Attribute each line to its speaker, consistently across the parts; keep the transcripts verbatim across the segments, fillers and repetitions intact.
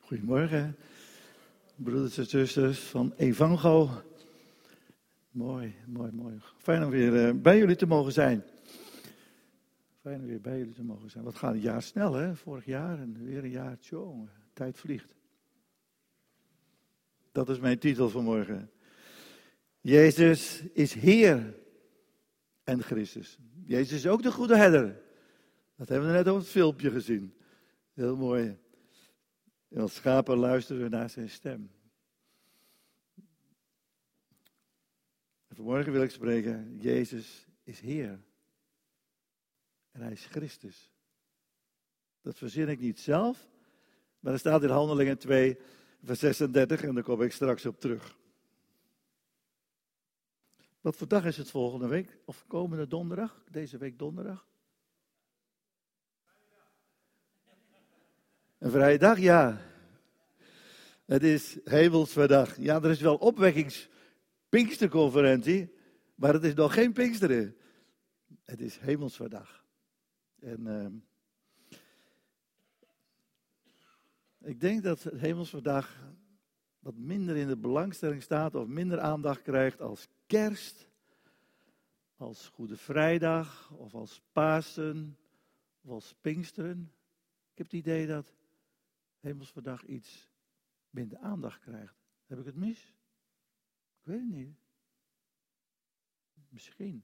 Speaker 1: Goedemorgen, broeders en zusters van Evango. Mooi, mooi, mooi. Fijn om weer uh, bij jullie te mogen zijn. Fijn om weer bij jullie te mogen zijn. Wat gaat het jaar snel, hè? Vorig jaar en weer een jaar. Tjonge, tijd vliegt. Dat is mijn titel vanmorgen. Jezus is Heer en Christus. Jezus is ook de goede herder. Dat hebben we net op het filmpje gezien. Heel mooi. En als schapen luisteren we naar zijn stem. En vanmorgen wil ik spreken, Jezus is Heer. En hij is Christus. Dat verzin ik niet zelf, maar er staat in Handelingen twee, vers zesendertig en daar kom ik straks op terug. Wat voor dag is het volgende week? Of komende donderdag? Deze week donderdag? Een vrije dag, ja. Het is Hemelsvaardag. Ja, er is wel opwekkings-Pinksterconferentie, maar het is nog geen Pinksteren. Het is Hemelsvaardag. En uh, ik denk dat het Hemelsvaardag wat minder in de belangstelling staat of minder aandacht krijgt als Kerst, als Goede Vrijdag of als Pasen of als Pinksteren. Ik heb het idee dat Hemelsvaardag iets minder aandacht krijgt. Heb ik het mis? Ik weet het niet. Misschien.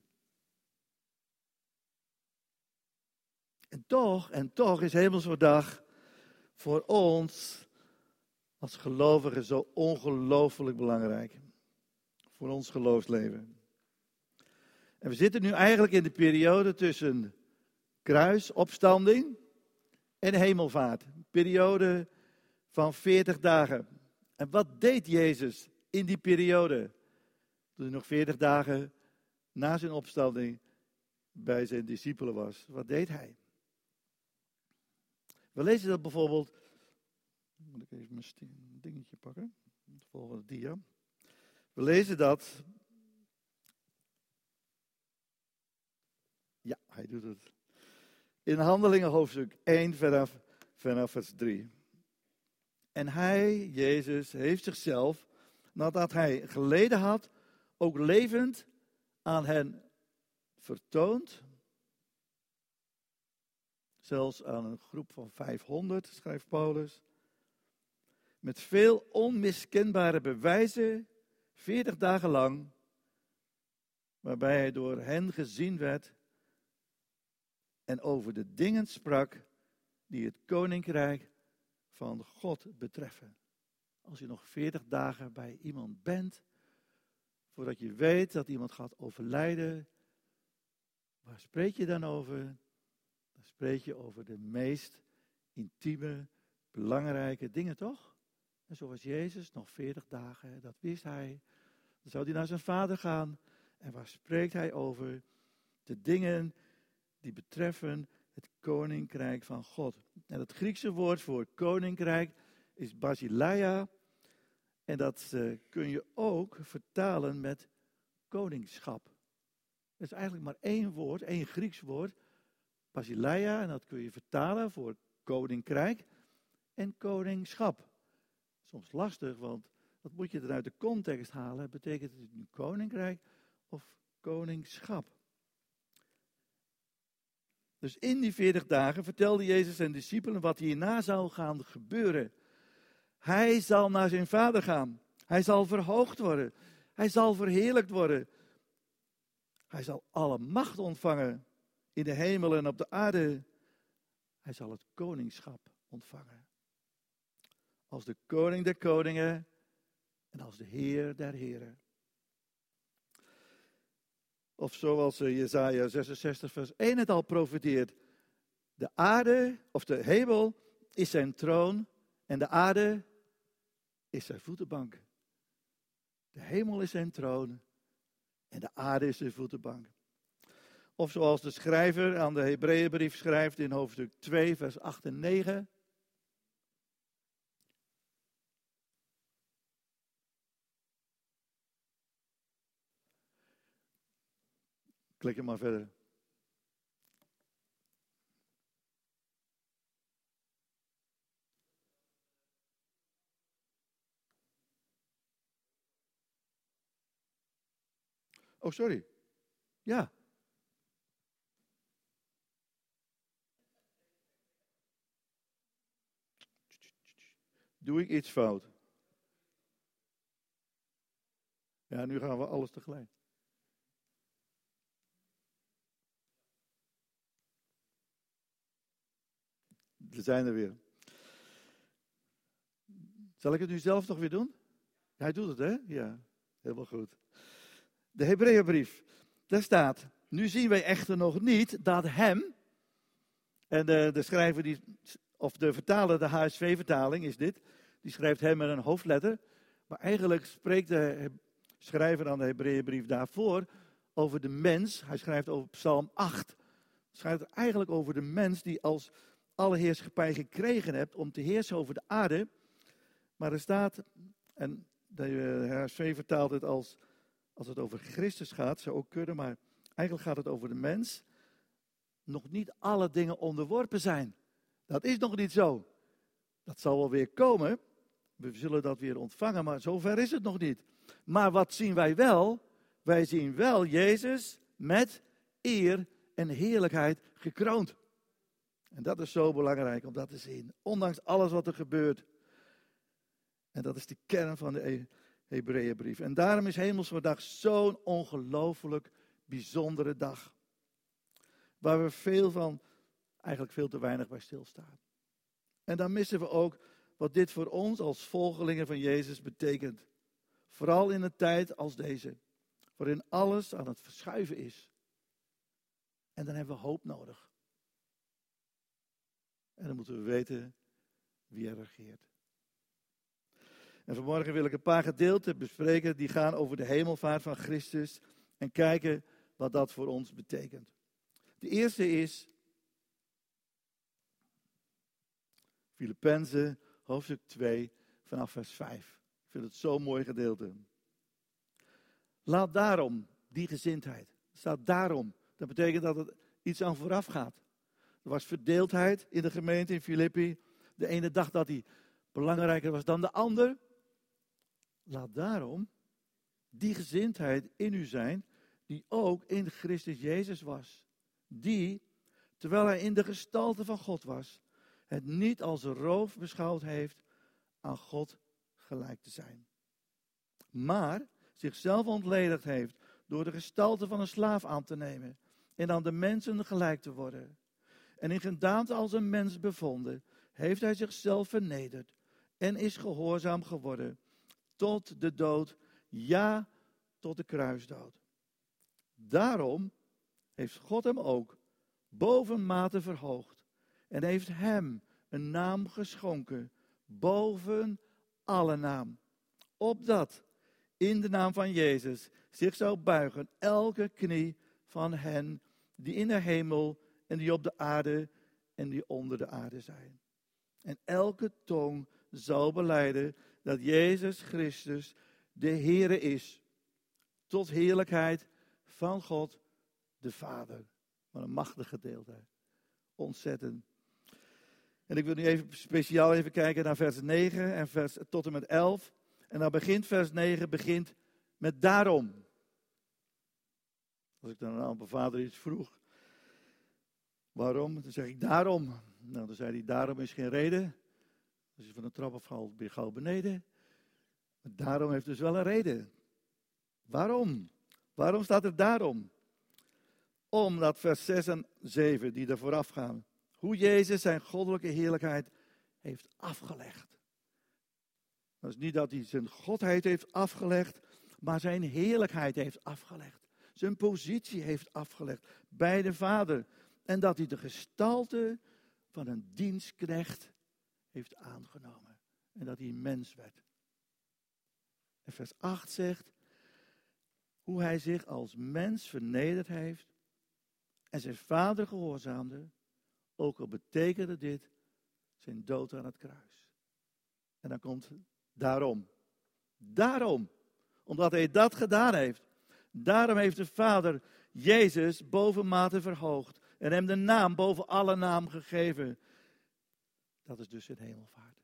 Speaker 1: En toch, en toch is Hemelsvaardag voor ons als gelovigen zo ongelooflijk belangrijk. Voor ons geloofsleven. En we zitten nu eigenlijk in de periode tussen kruisopstanding en hemelvaart. Een periode van veertig dagen. En wat deed Jezus in die periode? Toen hij nog veertig dagen na zijn opstanding bij zijn discipelen was. Wat deed hij? We lezen dat bijvoorbeeld. Moet ik even mijn dingetje pakken. De volgende dia. We lezen dat. Ja, hij doet het. In Handelingen hoofdstuk één vanaf, vanaf vers drie. En hij, Jezus, heeft zichzelf, nadat hij geleden had, ook levend aan hen vertoond. Zelfs aan een groep van vijfhonderd, schrijft Paulus. Met veel onmiskenbare bewijzen, veertig dagen lang, waarbij hij door hen gezien werd en over de dingen sprak die het koninkrijk van God betreffen. Als je nog veertig dagen bij iemand bent, voordat je weet dat iemand gaat overlijden, waar spreek je dan over? Dan spreek je over de meest intieme, belangrijke dingen, toch? En zo was Jezus nog veertig dagen, dat wist hij. Dan zou hij naar zijn vader gaan. En waar spreekt hij over? De dingen die betreffen het koninkrijk van God. En het Griekse woord voor koninkrijk is basileia. En dat uh, kun je ook vertalen met koningschap. Dat is eigenlijk maar één woord, één Grieks woord. Basileia, en dat kun je vertalen voor koninkrijk en koningschap. Soms lastig, want dat moet je dan uit de context halen. Betekent het nu koninkrijk of koningschap? Dus in die veertig dagen vertelde Jezus zijn discipelen wat hierna zou gaan gebeuren. Hij zal naar zijn vader gaan. Hij zal verhoogd worden. Hij zal verheerlijkt worden. Hij zal alle macht ontvangen in de hemel en op de aarde. Hij zal het koningschap ontvangen. Als de koning der koningen en als de heer der heren. Of zoals Jesaja zesenzestig vers één het al profeteert. De aarde, of de hemel, is zijn troon en de aarde is zijn voetenbank. De hemel is zijn troon en de aarde is zijn voetenbank. Of zoals de schrijver aan de Hebreeënbrief schrijft in hoofdstuk twee vers acht en negen. Klik hem maar verder. Oh, sorry. Ja. Doe ik iets fout? Ja, nu gaan we alles tegelijk. We zijn er weer. Zal ik het nu zelf nog weer doen? Hij doet het, hè? Ja, helemaal goed. De Hebreeënbrief. Daar staat: nu zien wij echter nog niet dat hem, en de, de schrijver, die, of de vertaler, de H S V-vertaling is dit, die schrijft hem met een hoofdletter. Maar eigenlijk spreekt de schrijver aan de Hebreeënbrief daarvoor over de mens. Hij schrijft over Psalm acht. Hij schrijft eigenlijk over de mens die als alle heerschappij gekregen hebt om te heersen over de aarde. Maar er staat, en de H S V vertaalt het als, als het over Christus gaat, zou ook kunnen, maar eigenlijk gaat het over de mens. Nog niet alle dingen onderworpen zijn. Dat is nog niet zo. Dat zal wel weer komen. We zullen dat weer ontvangen, maar zover is het nog niet. Maar wat zien wij wel? Wij zien wel Jezus met eer en heerlijkheid gekroond. En dat is zo belangrijk om dat te zien. Ondanks alles wat er gebeurt. En dat is de kern van de Hebreeënbrief. En daarom is Hemelsvaardag zo'n ongelooflijk bijzondere dag. Waar we veel van, eigenlijk veel te weinig bij stilstaan. En dan missen we ook wat dit voor ons als volgelingen van Jezus betekent. Vooral in een tijd als deze. Waarin alles aan het verschuiven is. En dan hebben we hoop nodig. En dan moeten we weten wie er regeert. En vanmorgen wil ik een paar gedeelten bespreken die gaan over de hemelvaart van Christus. En kijken wat dat voor ons betekent. De eerste is Filippenzen hoofdstuk twee vanaf vers vijf. Ik vind het zo'n mooi gedeelte. Laat daarom die gezindheid. Er staat daarom. Dat betekent dat het iets aan vooraf gaat. Er was verdeeldheid in de gemeente in Filippi. De ene dacht dat hij belangrijker was dan de ander. Laat daarom die gezindheid in u zijn die ook in Christus Jezus was. Die, terwijl hij in de gestalte van God was, het niet als roof beschouwd heeft aan God gelijk te zijn. Maar zichzelf ontledigd heeft door de gestalte van een slaaf aan te nemen en aan de mensen gelijk te worden. En in gedaante als een mens bevonden, heeft hij zichzelf vernederd en is gehoorzaam geworden tot de dood, ja, tot de kruisdood. Daarom heeft God hem ook bovenmate verhoogd en heeft hem een naam geschonken boven alle naam. Opdat in de naam van Jezus zich zou buigen elke knie van hen die in de hemel en die op de aarde en die onder de aarde zijn. En elke tong zou belijden dat Jezus Christus de Heere is, tot heerlijkheid van God de Vader. Wat een machtig gedeelte. Ontzettend. En ik wil nu even speciaal even kijken naar vers negen en vers, tot en met elf. En dan begint vers negen begint met daarom. Als ik dan aan mijn vader iets vroeg. Waarom? Dan zeg ik daarom. Nou, dan zei hij, daarom is geen reden. Als je van de trap afvalt, ben je gauw beneden. Maar daarom heeft dus wel een reden. Waarom? Waarom staat er daarom? Omdat vers zes en zeven die er vooraf gaan. Hoe Jezus zijn goddelijke heerlijkheid heeft afgelegd. Dat is niet dat hij zijn godheid heeft afgelegd, maar zijn heerlijkheid heeft afgelegd. Zijn positie heeft afgelegd bij de Vader. En dat hij de gestalte van een dienstknecht heeft aangenomen. En dat hij mens werd. En vers acht zegt, hoe hij zich als mens vernederd heeft en zijn Vader gehoorzaamde, ook al betekende dit zijn dood aan het kruis. En dan komt daarom. Daarom. Omdat hij dat gedaan heeft. Daarom heeft de Vader Jezus bovenmate verhoogd. En hem de naam boven alle naam gegeven. Dat is dus zijn hemelvaart.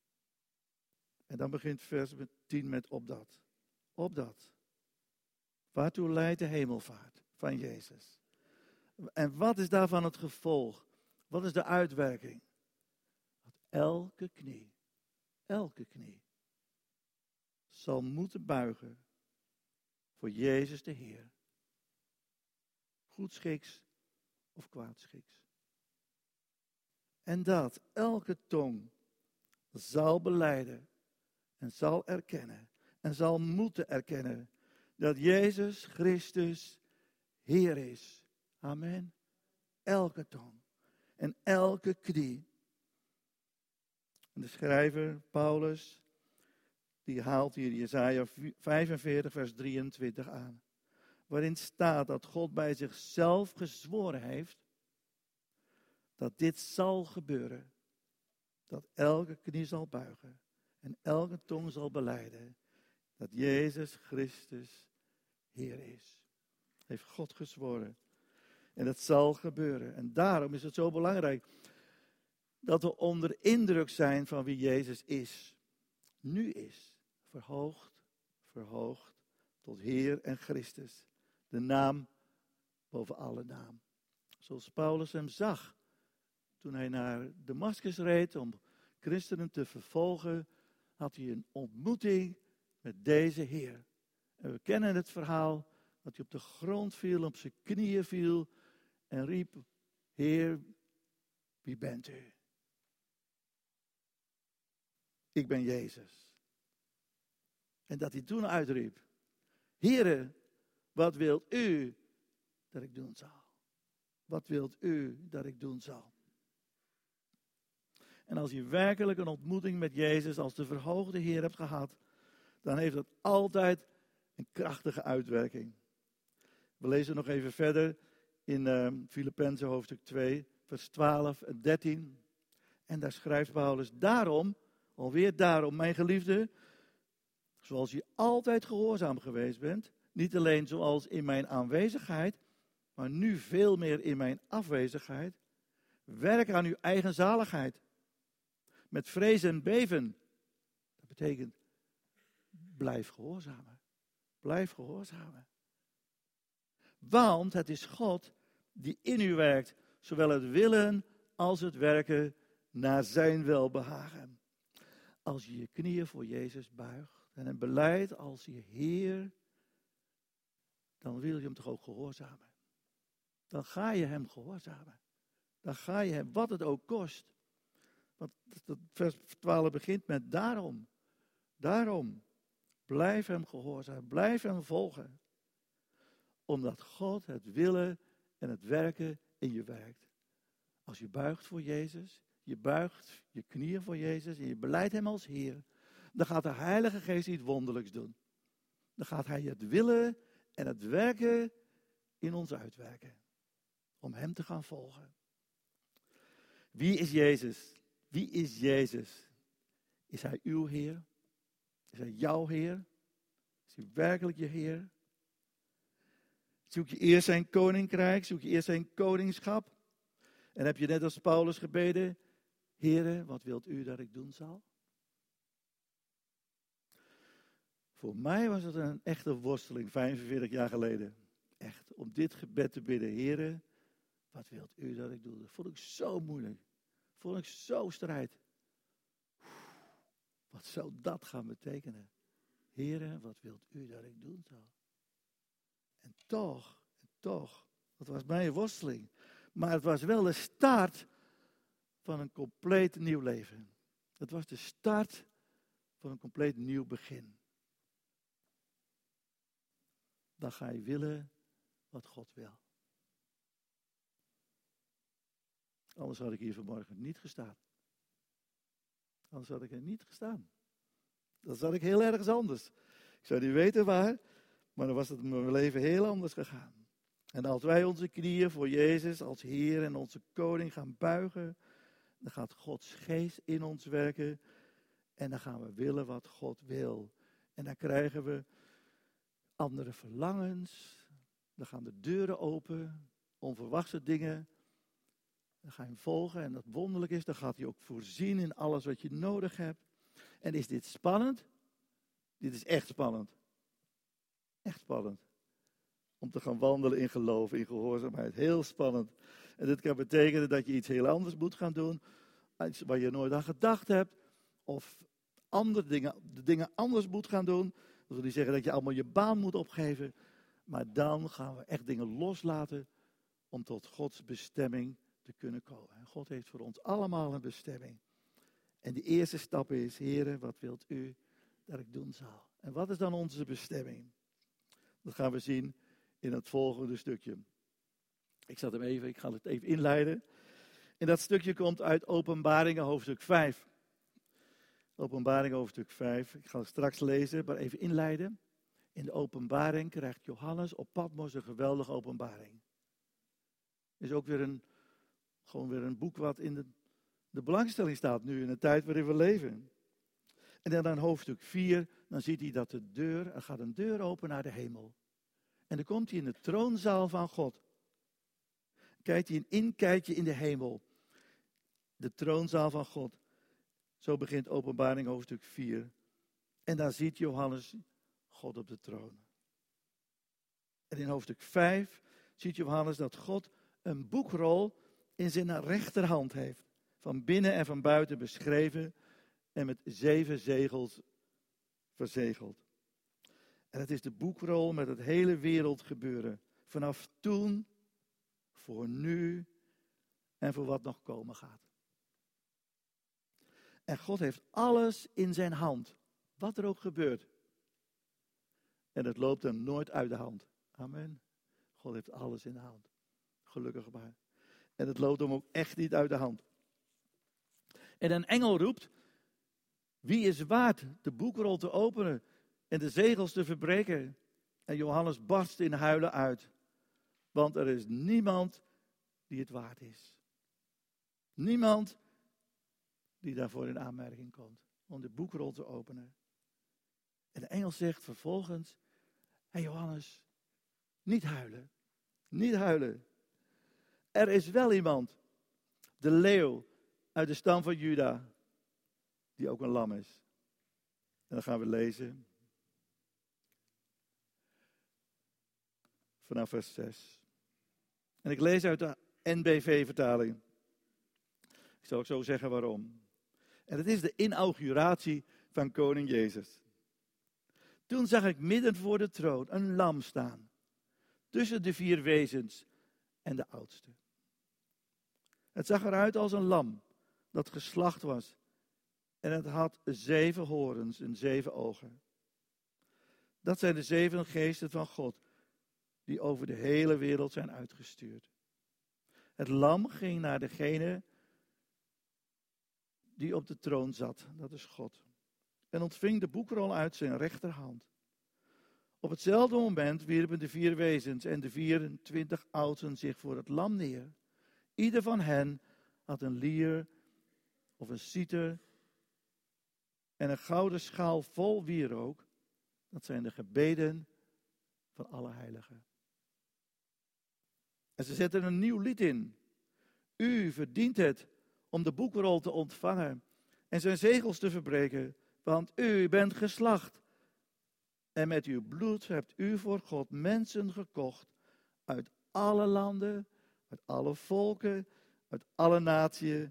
Speaker 1: En dan begint vers tien met opdat. Opdat. Waartoe leidt de hemelvaart van Jezus? En wat is daarvan het gevolg? Wat is de uitwerking? Dat elke knie, elke knie, zal moeten buigen voor Jezus de Heer. Goedschiks of kwaadschiks. En dat elke tong zal belijden en zal erkennen en zal moeten erkennen dat Jezus Christus Heer is. Amen. Elke tong en elke knie. En de schrijver Paulus, die haalt hier Jesaja vijfenveertig vers drieëntwintig aan. Waarin staat dat God bij zichzelf gezworen heeft dat dit zal gebeuren. Dat elke knie zal buigen en elke tong zal belijden dat Jezus Christus Heer is. Heeft God gezworen. En dat zal gebeuren. En daarom is het zo belangrijk dat we onder indruk zijn van wie Jezus is. Nu is. Verhoogd, verhoogd tot Heer en Christus. De naam boven alle naam. Zoals Paulus hem zag toen hij naar Damascus reed om christenen te vervolgen, had hij een ontmoeting met deze Heer. En we kennen het verhaal dat hij op de grond viel, op zijn knieën viel en riep: Heer, wie bent u? Ik ben Jezus. En dat hij toen uitriep: Heere, wat wilt u dat ik doen zal? Wat wilt u dat ik doen zal? En als je werkelijk een ontmoeting met Jezus als de verhoogde Heer hebt gehad, dan heeft dat altijd een krachtige uitwerking. We lezen nog even verder in uh, Filippenzen hoofdstuk twee, vers twaalf en dertien. En daar schrijft Paulus: Daarom, alweer daarom, mijn geliefde, zoals je altijd gehoorzaam geweest bent, niet alleen zoals in mijn aanwezigheid, maar nu veel meer in mijn afwezigheid, werk aan uw eigen zaligheid. Met vrees en beven. Dat betekent, blijf gehoorzamen. Blijf gehoorzamen. Want het is God die in u werkt, zowel het willen als het werken naar zijn welbehagen. Als je je knieën voor Jezus buigt en hem belijdt als je Heer, dan wil je hem toch ook gehoorzamen. Dan ga je hem gehoorzamen. Dan ga je hem, wat het ook kost. Want vers twaalf begint met daarom. Daarom. Blijf hem gehoorzamen. Blijf hem volgen. Omdat God het willen en het werken in je werkt. Als je buigt voor Jezus, je buigt je knieën voor Jezus en je belijdt hem als Heer, dan gaat de Heilige Geest iets wonderlijks doen. Dan gaat hij het willen en het werken in ons uitwerken. Om hem te gaan volgen. Wie is Jezus? Wie is Jezus? Is hij uw Heer? Is hij jouw Heer? Is hij werkelijk je Heer? Zoek je eerst zijn koninkrijk? Zoek je eerst zijn koningschap? En heb je net als Paulus gebeden: Heere, wat wilt u dat ik doen zal? Voor mij was het een echte worsteling, vijfenveertig jaar geleden. Echt, om dit gebed te bidden. Heere, wat wilt u dat ik doe? Dat vond ik zo moeilijk. Vond ik zo strijd. Wat zou dat gaan betekenen? Heere, wat wilt u dat ik doen zal? En toch, en toch, dat was mijn worsteling. Maar het was wel de start van een compleet nieuw leven. Het was de start van een compleet nieuw begin. Dan ga je willen wat God wil. Anders had ik hier vanmorgen niet gestaan. Anders had ik er niet gestaan. Dan zat ik heel ergens anders. Ik zou niet weten waar, maar dan was het mijn leven heel anders gegaan. En als wij onze knieën voor Jezus als Heer en onze Koning gaan buigen, dan gaat Gods geest in ons werken en dan gaan we willen wat God wil. En dan krijgen we andere verlangens, dan gaan de deuren open, onverwachte dingen. Dan ga je hem volgen en dat wonderlijk is, dan gaat hij ook voorzien in alles wat je nodig hebt. En is dit spannend? Dit is echt spannend. Echt spannend. om te gaan wandelen in geloof, in gehoorzaamheid. Heel spannend. En dit kan betekenen dat je iets heel anders moet gaan doen, iets waar je nooit aan gedacht hebt, of andere dingen, de dingen anders moet gaan doen. Dat wil niet zeggen dat je allemaal je baan moet opgeven, maar dan gaan we echt dingen loslaten om tot Gods bestemming te kunnen komen. En God heeft voor ons allemaal een bestemming. En de eerste stap is, Heere, wat wilt u dat ik doen zal? En wat is dan onze bestemming? Dat gaan we zien in het volgende stukje. Ik zat hem even, ik ga het even inleiden. En dat stukje komt uit Openbaringen hoofdstuk vijf. Openbaringen hoofdstuk vijf. Ik ga het straks lezen, maar even inleiden. In de openbaring krijgt Johannes op Patmos een geweldige openbaring. Is ook weer een, gewoon weer een boek wat in de, de belangstelling staat nu in de tijd waarin we leven. En dan in hoofdstuk vier, dan ziet hij dat de deur, er gaat een deur open naar de hemel. En dan komt hij in de troonzaal van God. Kijkt hij een inkijkje in de hemel. De troonzaal van God. Zo begint Openbaring hoofdstuk vier. En daar ziet Johannes God op de troon. En in hoofdstuk vijf ziet Johannes dat God een boekrol in zijn rechterhand heeft. Van binnen en van buiten beschreven en met zeven zegels verzegeld. En het is de boekrol met het hele wereldgebeuren. Vanaf toen, voor nu en voor wat nog komen gaat. En God heeft alles in zijn hand. Wat er ook gebeurt. En het loopt hem nooit uit de hand. Amen. God heeft alles in de hand. Gelukkig maar. En het loopt hem ook echt niet uit de hand. En een engel roept. Wie is waard de boekrol te openen en de zegels te verbreken? En Johannes barst in huilen uit. Want er is niemand die het waard is. Niemand die daarvoor in aanmerking komt om de boekrol te openen. En de engel zegt vervolgens, hé Johannes, niet huilen, niet huilen. Er is wel iemand, de leeuw uit de stam van Juda, die ook een lam is. En dan gaan we lezen vanaf vers zes. En ik lees uit de N B V-vertaling. Ik zal ook zo zeggen waarom. En het is de inauguratie van koning Jezus. Toen zag ik midden voor de troon een lam staan. Tussen de vier wezens en de oudste. Het zag eruit als een lam dat geslacht was. En het had zeven horens en zeven ogen. Dat zijn de zeven geesten van God. Die over de hele wereld zijn uitgestuurd. Het lam ging naar degene die op de troon zat. Dat is God. En ontving de boekrol uit zijn rechterhand. Op hetzelfde moment wierpen de vier wezens en de vierentwintig oudsten zich voor het lam neer. Ieder van hen had een lier of een citer en een gouden schaal vol wierook. Dat zijn de gebeden van alle heiligen. En ze zetten een nieuw lied in. U verdient het om de boekrol te ontvangen en zijn zegels te verbreken, want u bent geslacht. En met uw bloed hebt u voor God mensen gekocht uit alle landen, uit alle volken, uit alle naties,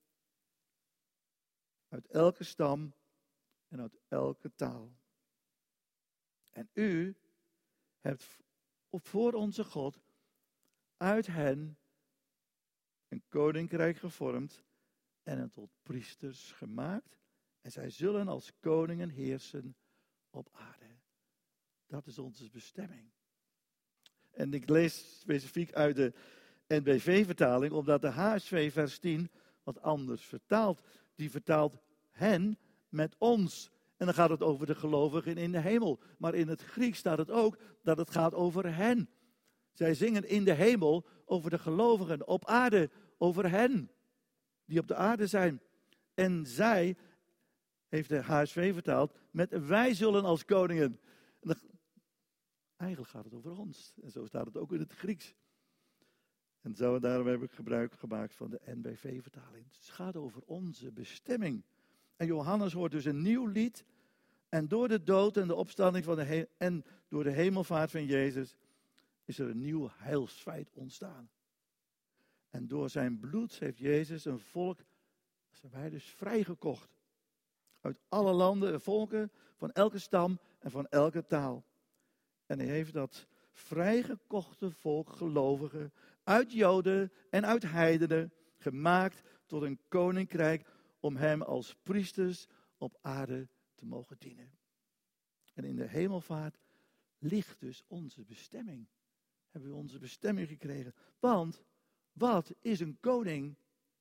Speaker 1: uit elke stam en uit elke taal. En u hebt voor onze God uit hen een koninkrijk gevormd en hen tot priesters gemaakt. En zij zullen als koningen heersen op aarde. Dat is onze bestemming. En ik lees specifiek uit de N B V-vertaling, omdat de H S V vers tien wat anders vertaalt. Die vertaalt hen met ons. En dan gaat het over de gelovigen in de hemel. Maar in het Grieks staat het ook dat het gaat over hen. Zij zingen in de hemel over de gelovigen op aarde, over hen die op de aarde zijn. En zij, heeft de H S V vertaald, met wij zullen als koningen. En dan, eigenlijk gaat het over ons. En zo staat het ook in het Grieks. En zo, daarom heb ik gebruik gemaakt van de N B V-vertaling. Het gaat over onze bestemming. En Johannes hoort dus een nieuw lied. En door de dood en de opstanding van de he- en door de hemelvaart van Jezus is er een nieuw heilsfeit ontstaan. En door zijn bloed heeft Jezus een volk, dat zijn wij dus, vrijgekocht. Uit alle landen en volken, van elke stam en van elke taal. En hij heeft dat vrijgekochte volk gelovigen uit Joden en uit heidenen gemaakt tot een koninkrijk om hem als priesters op aarde te mogen dienen. En in de hemelvaart ligt dus onze bestemming. Hebben we onze bestemming gekregen. Want wat is een koning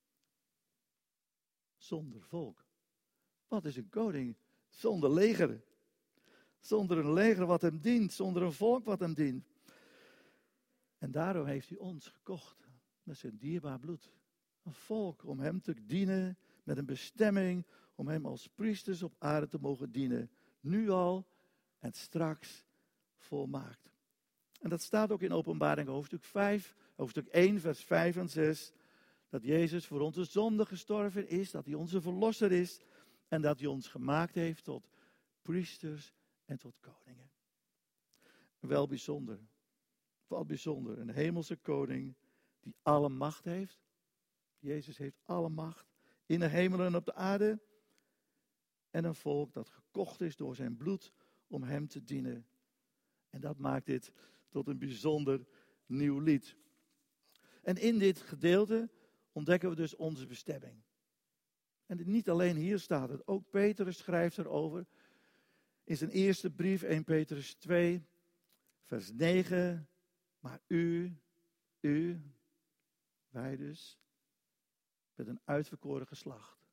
Speaker 1: zonder volk? Wat is een koning zonder leger? Zonder een leger wat hem dient, zonder een volk wat hem dient. En daarom heeft hij ons gekocht met zijn dierbaar bloed. Een volk om hem te dienen met een bestemming om hem als priesters op aarde te mogen dienen. Nu al en straks volmaakt. En dat staat ook in Openbaring hoofdstuk vijf, hoofdstuk één, vers vijf en zes. Dat Jezus voor onze zonde gestorven is, dat hij onze verlosser is en dat hij ons gemaakt heeft tot priesters en tot koningen. Wel bijzonder, wel bijzonder, een hemelse koning die alle macht heeft. Jezus heeft alle macht in de hemel en op de aarde. En een volk dat gekocht is door zijn bloed om hem te dienen. En dat maakt dit tot een bijzonder nieuw lied. En in dit gedeelte ontdekken we dus onze bestemming. En niet alleen hier staat het, ook Petrus schrijft erover in zijn eerste brief, eerste Petrus twee, vers negen. Maar u, u, wij dus, met een uitverkoren geslacht.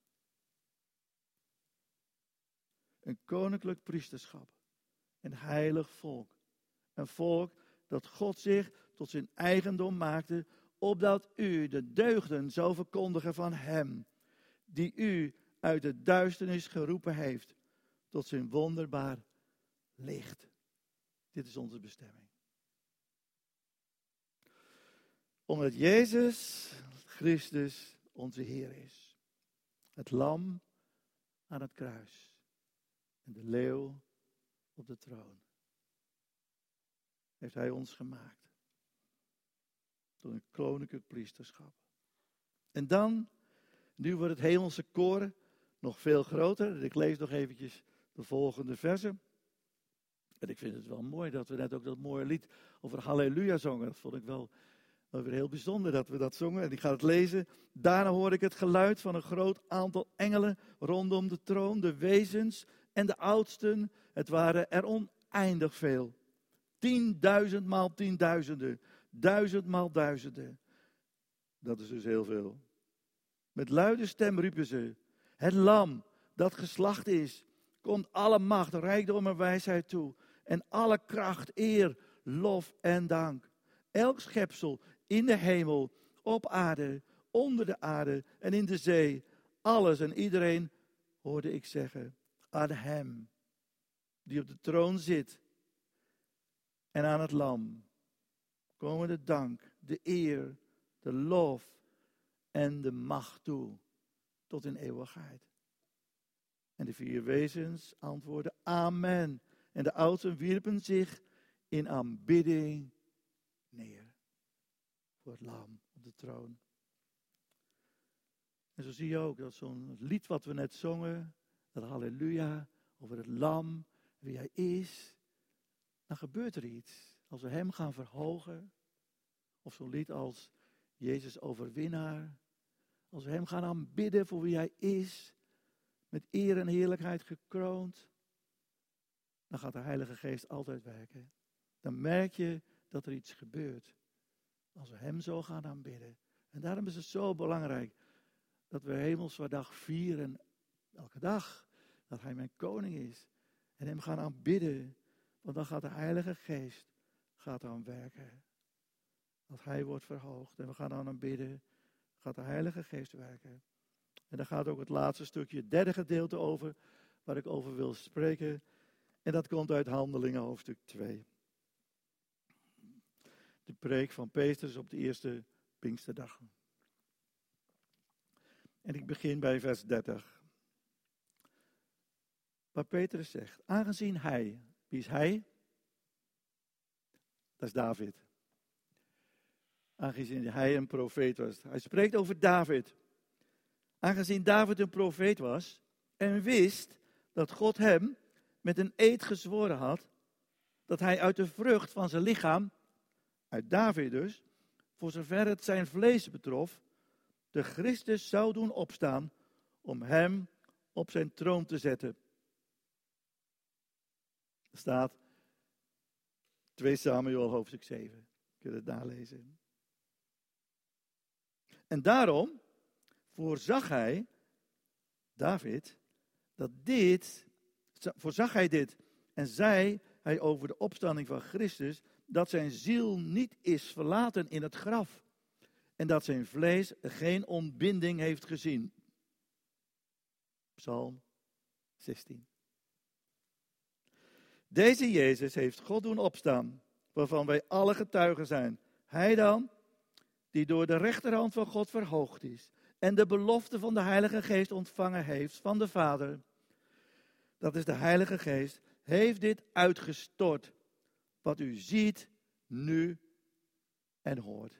Speaker 1: Een koninklijk priesterschap, een heilig volk. Een volk dat God zich tot zijn eigendom maakte, opdat u de deugden zou verkondigen van hem, die u uit de duisternis geroepen heeft, tot zijn wonderbaar licht. Dit is onze bestemming. Omdat Jezus Christus onze Heer is. Het lam aan het kruis. En de leeuw op de troon. Heeft hij ons gemaakt. Tot een koninklijk priesterschap. En dan, nu wordt het hemelse koor nog veel groter. Ik lees nog eventjes de volgende versen. En ik vind het wel mooi dat we net ook dat mooie lied over Halleluja zongen. Dat vond ik wel, wel weer heel bijzonder dat we dat zongen. En ik ga het lezen. Daarna hoorde ik het geluid van een groot aantal engelen rondom de troon. De wezens en de oudsten. Het waren er oneindig veel. Tienduizend maal tienduizenden. Duizend maal duizenden. Dat is dus heel veel. Met luide stem riepen ze. Het lam dat geslacht is, komt alle macht, rijkdom en wijsheid toe. En alle kracht, eer, lof en dank. Elk schepsel in de hemel, op aarde, onder de aarde en in de zee. Alles en iedereen hoorde ik zeggen. Aan hem die op de troon zit. En aan het lam komen de dank, de eer, de lof en de macht toe. Tot in eeuwigheid. En de vier wezens antwoordden amen. En de oudsten wierpen zich in aanbidding neer. Voor het lam op de troon. En zo zie je ook dat zo'n lied wat we net zongen. Dat halleluja over het lam. Wie hij is. Dan gebeurt er iets. Als we hem gaan verhogen. Of zo'n lied als Jezus overwinnaar. Als we hem gaan aanbidden voor wie hij is. Met eer en heerlijkheid gekroond. Dan gaat de Heilige Geest altijd werken. Dan merk je dat er iets gebeurt. Als we hem zo gaan aanbidden. En daarom is het zo belangrijk. Dat we Hemelsvaardag vieren. Elke dag. Dat hij mijn koning is. En hem gaan aanbidden. Want dan gaat de Heilige Geest gaat dan werken. Als hij wordt verhoogd. En we gaan dan aanbidden. Gaat de Heilige Geest werken. En daar gaat ook het laatste stukje, het derde gedeelte over, waar ik over wil spreken. En dat komt uit Handelingen hoofdstuk twee. De preek van Petrus op de eerste Pinksterdag. En ik begin bij vers dertig. Waar Petrus zegt, aangezien hij, wie is hij? Dat is David. aangezien hij een profeet was. Hij spreekt over David. Aangezien David een profeet was en wist dat God hem met een eed gezworen had, dat hij uit de vrucht van zijn lichaam, uit David dus, voor zover het zijn vlees betrof, de Christus zou doen opstaan om hem op zijn troon te zetten. Er staat twee Samuel hoofdstuk zeven. Kun je het nalezen. En daarom voorzag hij, David, dat dit, voorzag hij dit en zei hij over de opstanding van Christus, dat zijn ziel niet is verlaten in het graf en dat zijn vlees geen ontbinding heeft gezien. Psalm zestien. Deze Jezus heeft God doen opstaan, waarvan wij alle getuigen zijn. Hij dan, die door de rechterhand van God verhoogd is en de belofte van de Heilige Geest ontvangen heeft van de Vader, dat is de Heilige Geest, heeft dit uitgestort, wat u ziet, nu en hoort.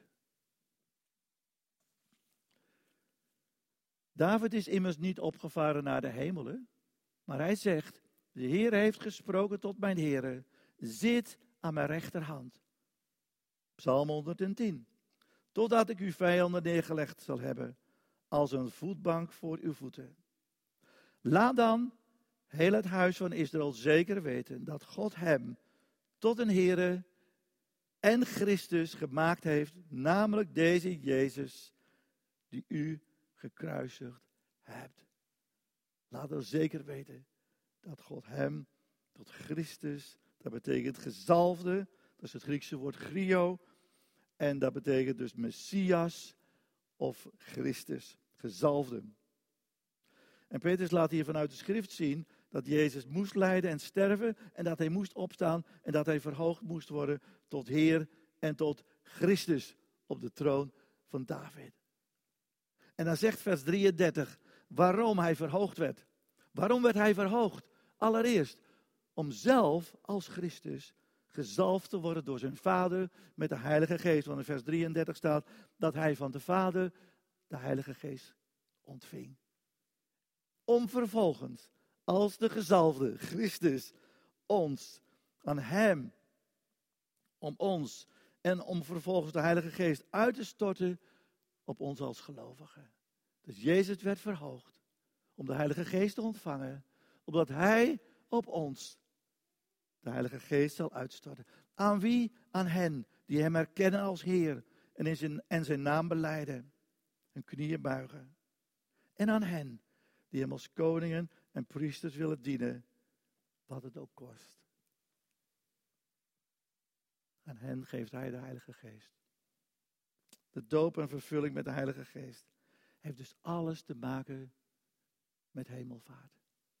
Speaker 1: David is immers niet opgevaren naar de hemelen, maar hij zegt, de Heer heeft gesproken tot mijn Heere, zit aan mijn rechterhand. Psalm honderdtien. Totdat ik uw vijanden neergelegd zal hebben, als een voetbank voor uw voeten. Laat dan heel het huis van Israël zeker weten dat God hem tot een Heere en Christus gemaakt heeft, namelijk deze Jezus, die u gekruisigd hebt. Laat ons zeker weten dat God hem tot Christus, dat betekent gezalfde, dat is het Griekse woord Chrio, en dat betekent dus Messias of Christus, gezalfde. En Petrus laat hier vanuit de schrift zien dat Jezus moest lijden en sterven en dat hij moest opstaan en dat hij verhoogd moest worden tot Heer en tot Christus op de troon van David. En dan zegt vers drieëndertig waarom hij verhoogd werd. Waarom werd hij verhoogd? Allereerst om zelf als Christus gezalfd te worden door zijn Vader met de Heilige Geest. Want in vers drieëndertig staat dat hij van de Vader de Heilige Geest ontving. Om vervolgens als de gezalfde Christus ons aan hem, om ons en om vervolgens de Heilige Geest uit te storten op ons als gelovigen. Dus Jezus werd verhoogd om de Heilige Geest te ontvangen, opdat hij op ons de Heilige Geest zal uitstorten. Aan wie? Aan hen die hem erkennen als Heer en, in zijn, en zijn naam belijden, hun knieën buigen. En aan hen die hem als koningen en priesters willen dienen, wat het ook kost. Aan hen geeft hij de Heilige Geest. De doop en vervulling met de Heilige Geest heeft dus alles te maken met hemelvaart.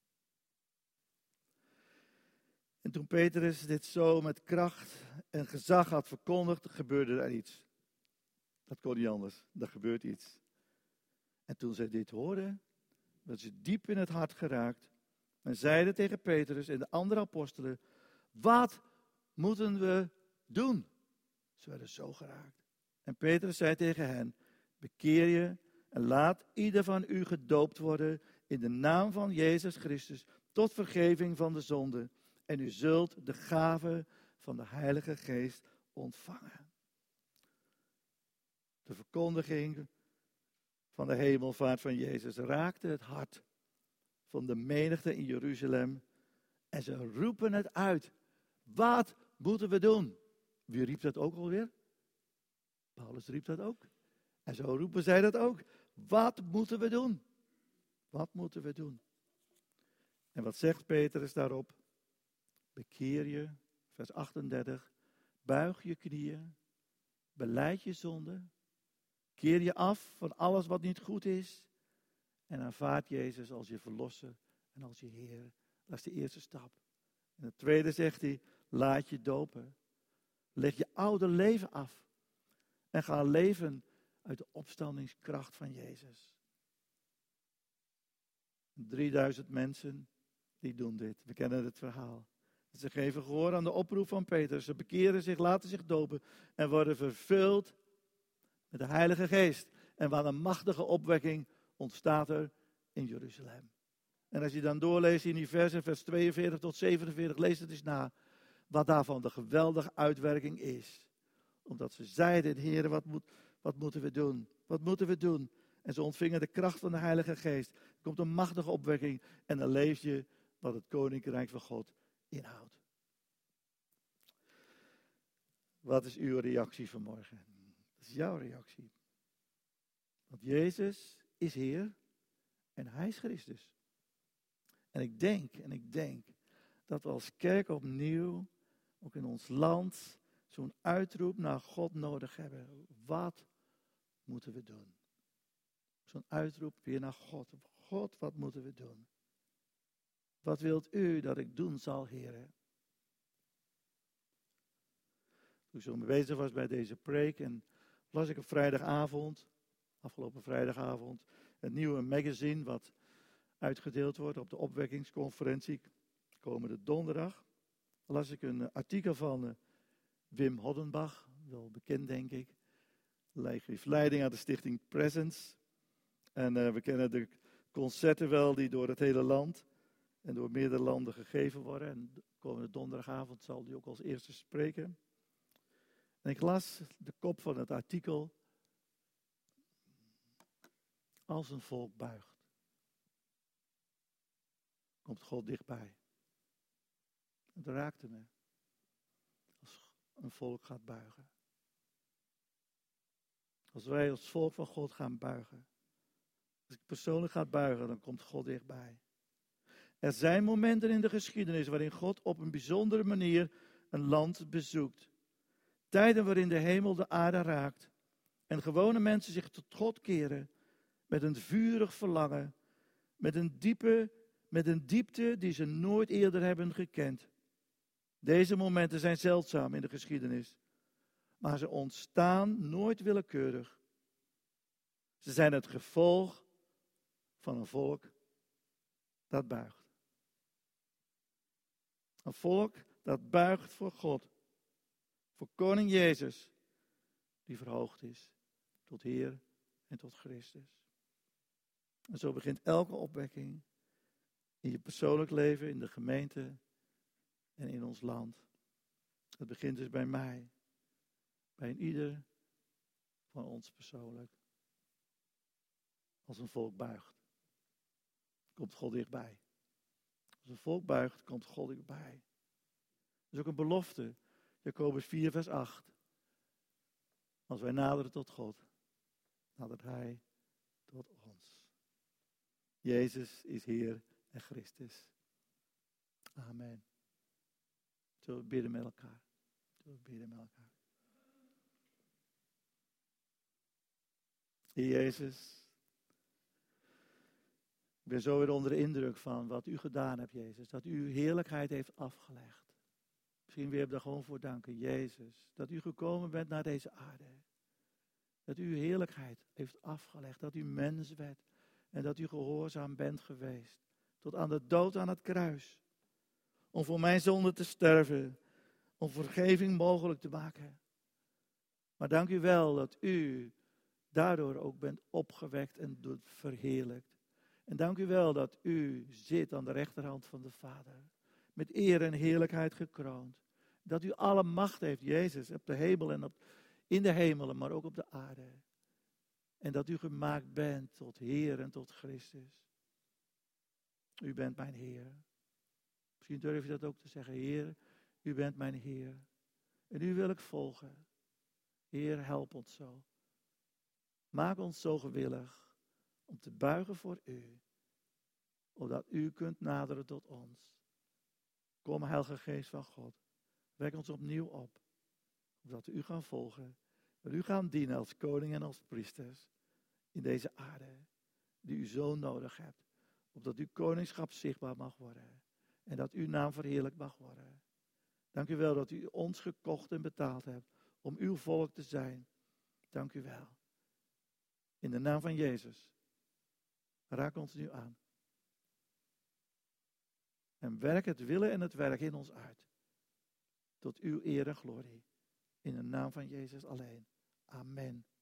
Speaker 1: En toen Petrus dit zo met kracht en gezag had verkondigd, gebeurde er iets. Dat kon niet anders, er gebeurt iets. En toen zij dit hoorden, werden ze diep in het hart geraakt en zeiden tegen Petrus en de andere apostelen, wat moeten we doen? Ze werden zo geraakt. En Petrus zei tegen hen, bekeer je en laat ieder van u gedoopt worden in de naam van Jezus Christus tot vergeving van de zonde. En u zult de gave van de Heilige Geest ontvangen. De verkondiging van de hemelvaart van Jezus raakte het hart van de menigte in Jeruzalem. En ze roepen het uit. Wat moeten we doen? Wie riep dat ook alweer? Paulus riep dat ook. En zo roepen zij dat ook. Wat moeten we doen? Wat moeten we doen? En wat zegt Petrus daarop? Bekeer je, vers achtendertig, buig je knieën, belijd je zonde, keer je af van alles wat niet goed is en aanvaard Jezus als je verlosser en als je Heer. Dat is de eerste stap. En het tweede zegt hij, laat je dopen. Leg je oude leven af en ga leven uit de opstandingskracht van Jezus. drieduizend mensen die doen dit. We kennen het verhaal. Ze geven gehoor aan de oproep van Petrus. Ze bekeren zich, laten zich dopen en worden vervuld Met de Heilige Geest. En wat een machtige opwekking ontstaat er in Jeruzalem. En als je dan doorleest in die versen, vers tweeënveertig tot zevenenveertig, lees het eens na. Wat daarvan de geweldige uitwerking is. Omdat ze zeiden, Heer, wat, moet, wat moeten we doen? Wat moeten we doen? En ze ontvingen de kracht van de Heilige Geest. Er komt een machtige opwekking. En dan lees je wat het Koninkrijk van God inhoudt. Wat is uw reactie vanmorgen? Dat is jouw reactie. Want Jezus is Heer en Hij is Christus. En ik denk, en ik denk dat we als kerk opnieuw, ook in ons land, zo'n uitroep naar God nodig hebben. Wat moeten we doen? Zo'n uitroep weer naar God. God, wat moeten we doen? Wat wilt u dat ik doen zal, Heer? Toen ik zo mee bezig was bij deze preek en las ik op vrijdagavond, afgelopen vrijdagavond, het nieuwe magazine wat uitgedeeld wordt op de opwekkingsconferentie komende donderdag. Dan las ik een artikel van uh, Wim Hoddenbach, wel bekend denk ik. Hij geeft leiding aan de stichting Presence. En uh, we kennen de concerten wel die door het hele land en door meerdere landen gegeven worden. En komende donderdagavond zal hij ook als eerste spreken. En ik las de kop van het artikel. Als een volk buigt, komt God dichtbij. Het raakte me. Als een volk gaat buigen. Als wij als volk van God gaan buigen. Als ik persoonlijk ga buigen, dan komt God dichtbij. Er zijn momenten in de geschiedenis waarin God op een bijzondere manier een land bezoekt. Tijden waarin de hemel de aarde raakt. En gewone mensen zich tot God keren. Met een vurig verlangen. Met een diepe, met een diepte die ze nooit eerder hebben gekend. Deze momenten zijn zeldzaam in de geschiedenis. Maar ze ontstaan nooit willekeurig. Ze zijn het gevolg van een volk dat buigt. Een volk dat buigt voor God. Voor koning Jezus. Die verhoogd is tot Heer en tot Christus. En zo begint elke opwekking. In je persoonlijk leven, in de gemeente en in ons land. Het begint dus bij mij. Bij een ieder van ons persoonlijk. Als een volk buigt, komt God dichtbij. Als een volk buigt, komt God dichtbij. Dat is ook een belofte. Jacobus vier vers acht. Als wij naderen tot God, nadert Hij tot ons. Jezus is Heer en Christus. Amen. Zullen we bidden met elkaar? Zullen we bidden met elkaar? Heer Jezus, ik ben zo weer onder de indruk van wat u gedaan hebt, Jezus. Dat u uw heerlijkheid heeft afgelegd. Misschien wil je daar gewoon voor danken, Jezus. Dat u gekomen bent naar deze aarde. Dat u uw heerlijkheid heeft afgelegd. Dat u mens werd. En dat u gehoorzaam bent geweest. Tot aan de dood aan het kruis. Om voor mijn zonde te sterven. Om vergeving mogelijk te maken. Maar dank u wel dat u daardoor ook bent opgewekt en verheerlijkt. En dank u wel dat u zit aan de rechterhand van de Vader. Met eer en heerlijkheid gekroond. Dat u alle macht heeft, Jezus, op de hemel en op, in de hemelen, maar ook op de aarde. En dat u gemaakt bent tot Heer en tot Christus. U bent mijn Heer. Misschien durf je dat ook te zeggen. Heer, u bent mijn Heer. En u wil ik volgen. Heer, help ons zo. Maak ons zo gewillig om te buigen voor u. Opdat u kunt naderen tot ons. Kom, Heilige Geest van God. Wek ons opnieuw op. Opdat we u gaan volgen. Dat u gaan dienen als koning en als priesters. In deze aarde. Die u zo nodig hebt. Opdat uw koningschap zichtbaar mag worden. En dat uw naam verheerlijk mag worden. Dank u wel dat u ons gekocht en betaald hebt. Om uw volk te zijn. Dank u wel. In de naam van Jezus. Raak ons nu aan. En werk het willen en het werk in ons uit. Tot uw eer en glorie. In de naam van Jezus alleen. Amen.